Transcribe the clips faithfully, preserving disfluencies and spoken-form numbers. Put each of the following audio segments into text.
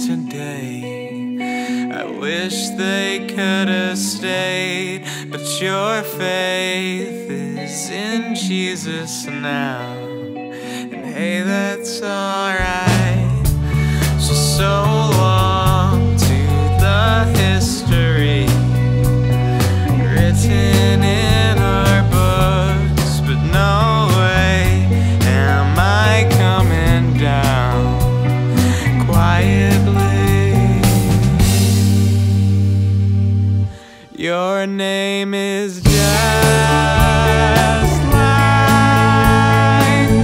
today. I wish they could have stayed, but your faith is in Jesus now. And hey, that's alright. So, so long to the history written in our books, but no way am I coming down quietly. Your name is just like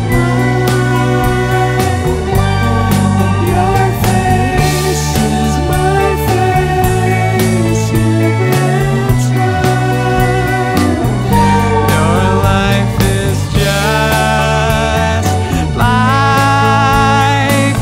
mine. Your face is my face every time. Your life is just like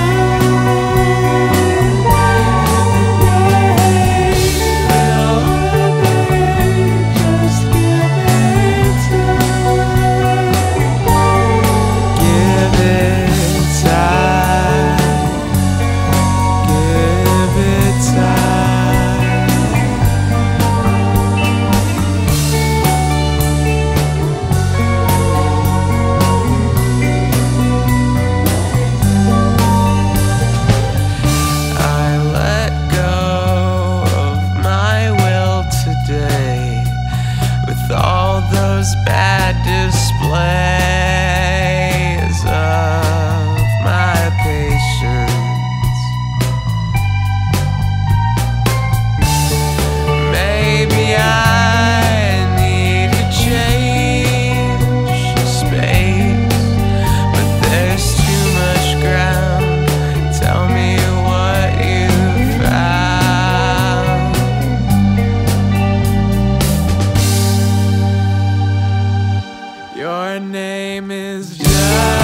bad displays of my patience. Maybe I need to change space, but there's too much ground. Tell me what you found. Your name is just